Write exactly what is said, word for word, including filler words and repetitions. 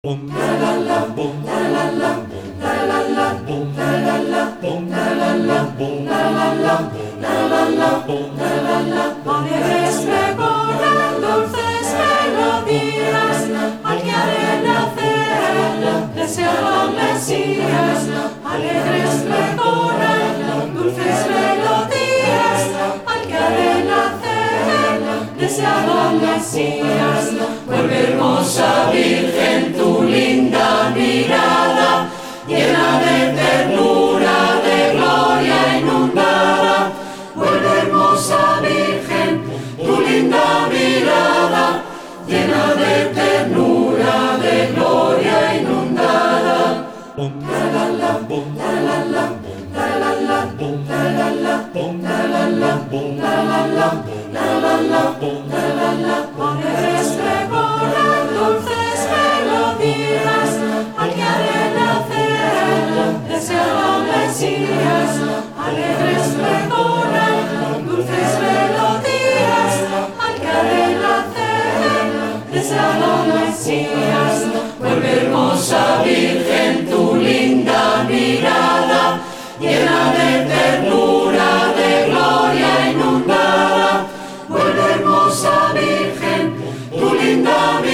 Bum la la la bum la la la bum la la la bum la la la bum la la la bum la la la bum la la la bum la la la. Alegres recorren dulces melodías al que haré nacer, deseado Mesías. Alegres recorren dulces melodías al que haré nacer, deseado Mesías. Vuelve hermosa Virgen tu linda mirada, llena de ternura, de gloria inundada. Vuelve hermosa Virgen tu linda mirada, llena de ternura, de gloria inundada. Bum la la la bum la la la bum la la la bum la la la bum la la la bum la la la bum la la la bum la la la. Alegres recorren dulces melodías al que haré nacer, deseado Mesías. Alegres recorren dulces melodías al que haré nacer, deseado Mesías. Vuelve hermosa Virgen tu linda mirada, llena de ternura, de gloria inundada. Vuelve hermosa Virgen tu linda mirada.